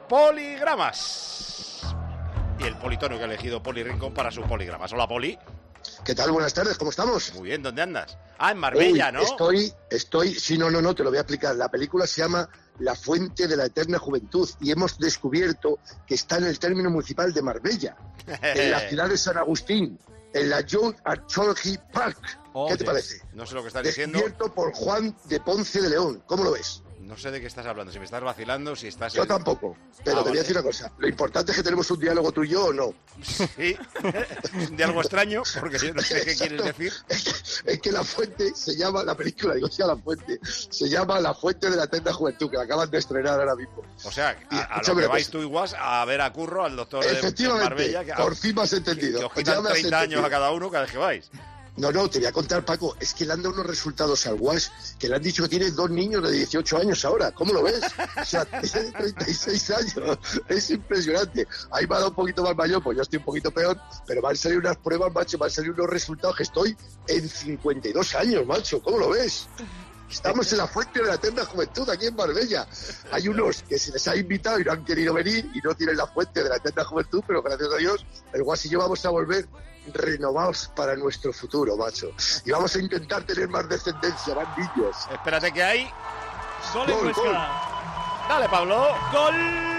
poligramas. Y el politono que ha elegido Poli Rincón para sus poligramas. Hola, Poli. ¿Qué tal? Buenas tardes, ¿cómo estamos? Muy bien, ¿dónde andas? Ah, en Marbella, ¿no? Sí, no, te lo voy a explicar. La película se llama La Fuente de la Eterna Juventud y hemos descubierto que está en el término municipal de Marbella, en la ciudad de San Agustín, en la Youth Archaeology Park. ¿Qué te parece? No sé lo que estás diciendo. Descubierto por Juan de Ponce de León. ¿Cómo lo ves? No sé de qué estás hablando, si me estás vacilando, si estás... Yo tampoco, pero te voy a decir una cosa. Lo importante es que tenemos un diálogo tú y yo, ¿o no? Sí, de algo extraño, porque yo no sé qué quieres decir. Es que La Fuente se llama, la película, La Fuente, se llama La Fuente de la Eterna Juventud, que la acaban de estrenar ahora mismo. O sea, a lo que vais tú igual a ver a Curro, al doctor de Marbella... Que, por fin me has entendido. Que os quitan 30 años a cada uno cada vez que vais. No, te voy a contar, Paco, es que le han dado unos resultados al Wash que le han dicho que tiene 2 niños de 18 años ahora. ¿Cómo lo ves? O sea, tiene 36 años. Es impresionante. Ahí me ha dado un poquito más mayor, pues yo estoy un poquito peor, pero van a salir unas pruebas, macho, van a salir unos resultados que estoy en 52 años, macho. ¿Cómo lo ves? Estamos en la Fuente de la Eterna Juventud, aquí en Marbella. Hay unos que se les ha invitado y no han querido venir y no tienen la Fuente de la Eterna Juventud, pero gracias a Dios, el Guas y yo vamos a volver renovados para nuestro futuro, macho. Y vamos a intentar tener más descendencia, más niños. Espérate que hay... Gol en Huesca. Dale, Pablo. Gol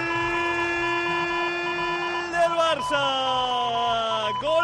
del Barça. Gol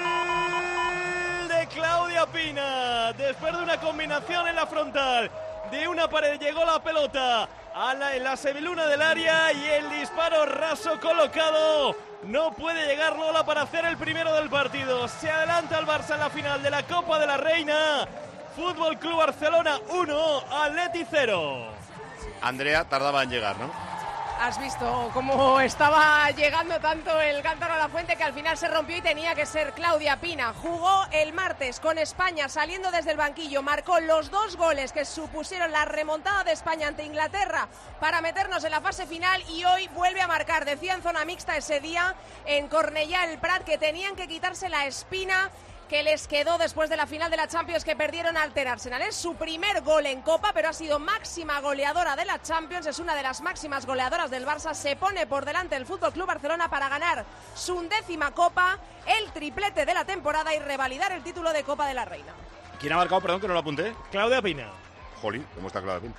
de Claudia Pina. Después de una combinación en la frontal, de una pared llegó la pelota en la semiluna del área y el disparo raso colocado. No puede llegar Lola para hacer el primero del partido. Se adelanta el Barça en la final de la Copa de la Reina. Fútbol Club Barcelona 1, Atleti 0. Andrea tardaba en llegar, ¿no? Has visto cómo estaba llegando tanto el cántaro a la fuente que al final se rompió y tenía que ser Claudia Pina. Jugó el martes con España saliendo desde el banquillo, marcó los 2 goles que supusieron la remontada de España ante Inglaterra para meternos en la fase final y hoy vuelve a marcar. Decía en zona mixta ese día en Cornellà el Prat que tenían que quitarse la espina que les quedó después de la final de la Champions que perdieron ante el Arsenal. Es su primer gol en Copa, pero ha sido máxima goleadora de la Champions, es una de las máximas goleadoras del Barça, se pone por delante el Fútbol Club Barcelona para ganar su 10ª Copa, el triplete de la temporada y revalidar el título de Copa de la Reina. ¿Quién ha marcado? Perdón, que no lo apunté. Claudia Pina. Jolín, ¿cómo está Claudia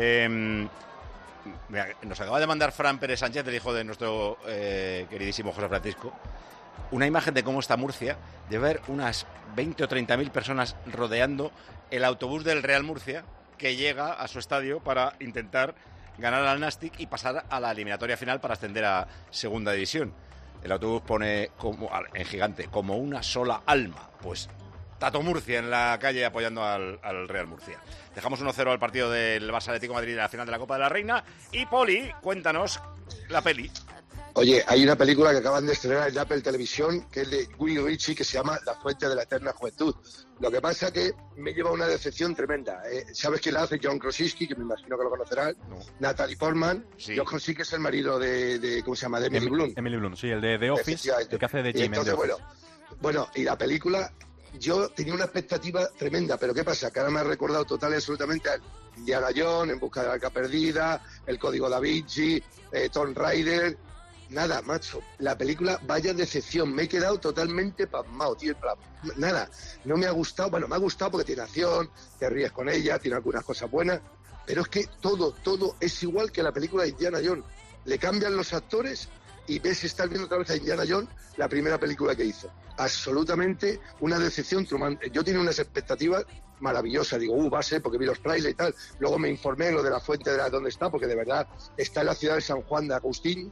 Pina? Mira, nos acaba de mandar Fran Pérez Sánchez, el hijo de nuestro queridísimo José Francisco, una imagen de cómo está Murcia, de ver unas 20 o 30.000 personas rodeando el autobús del Real Murcia que llega a su estadio para intentar ganar al Nastic y pasar a la eliminatoria final para ascender a segunda división. El autobús pone como en gigante, como una sola alma. Pues Tato Murcia en la calle apoyando al Real Murcia. Dejamos 1-0 al partido del Barça Atlético de Madrid de la final de la Copa de la Reina. Y Poli, cuéntanos la peli. Oye, hay una película que acaban de estrenar en Apple Televisión, que es de Guy Ritchie, que se llama La Fuente de la Eterna Juventud. Lo que pasa que me lleva una decepción tremenda. ¿Sabes quién la hace? John Krasinski, que me imagino que lo conocerás. No. Natalie Portman. Sí. John Krasinski es el marido de ¿cómo se llama? De Emily Blunt. Emily Blunt, sí, el de The Office, el que hace de Jamie. Entonces, bueno, y la película, yo tenía una expectativa tremenda, pero ¿qué pasa? Que ahora me ha recordado total y absolutamente a Indiana Jones, En busca de la arca perdida, El código da Vinci, Tomb Raider. Nada, macho, la película, vaya decepción, me he quedado totalmente pasmado, tío, nada, no me ha gustado, bueno, me ha gustado porque tiene acción, te ríes con ella, tiene algunas cosas buenas, pero es que todo es igual que la película de Indiana Jones, le cambian los actores y ves estar viendo otra vez a Indiana Jones, la primera película que hizo, absolutamente una decepción, yo tenía unas expectativas maravillosas, digo, va a ser porque vi los trailers y tal, luego me informé lo de la fuente de dónde está, porque de verdad está en la ciudad de San Juan de Agustín,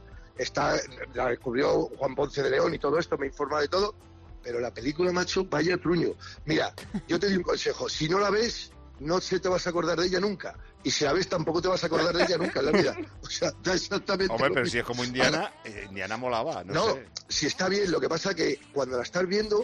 la descubrió Juan Ponce de León y todo esto, me informa de todo, pero la película, macho, vaya truño. Mira, yo te doy un consejo, si no la ves, no te vas a acordar de ella nunca, y si la ves tampoco te vas a acordar de ella nunca en la vida. O sea, da exactamente. Hombre, pero si es como Indiana, Indiana molaba, no sé. Si está bien, lo que pasa que cuando la estás viendo,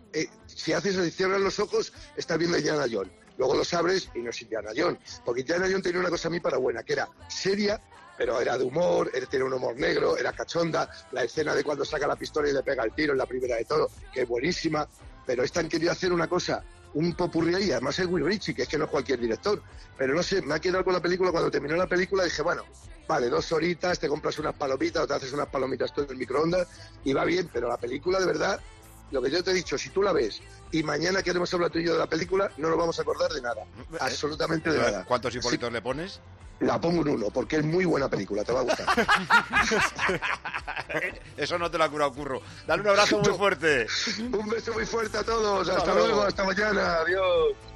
si haces así, cierras los ojos, estás viendo a Indiana Jones. Luego los abres y no es Indiana Jones, porque Indiana Jones tenía una cosa a mí para buena, que era seria, pero era de humor, tenía un humor negro, era cachonda, la escena de cuando saca la pistola y le pega el tiro en la primera de todo, que es buenísima, pero esta han querido hacer una cosa un popurrí ahí, además es Guy Ritchie, que es que no es cualquier director, pero no sé, me ha quedado con la película. Cuando terminó la película dije, bueno, vale, 2 horitas, te compras unas palomitas o te haces unas palomitas tú en el microondas y va bien, pero la película de verdad, lo que yo te he dicho, si tú la ves y mañana queremos hablar tú y yo de la película, no nos vamos a acordar de nada, absolutamente de nada. ¿Cuántos hipolitos le pones? La pongo un 1, porque es muy buena película, te va a gustar. Eso no te lo ha curado, Curro. Dale un abrazo muy fuerte. Un beso muy fuerte a todos, hasta luego, hasta mañana, adiós.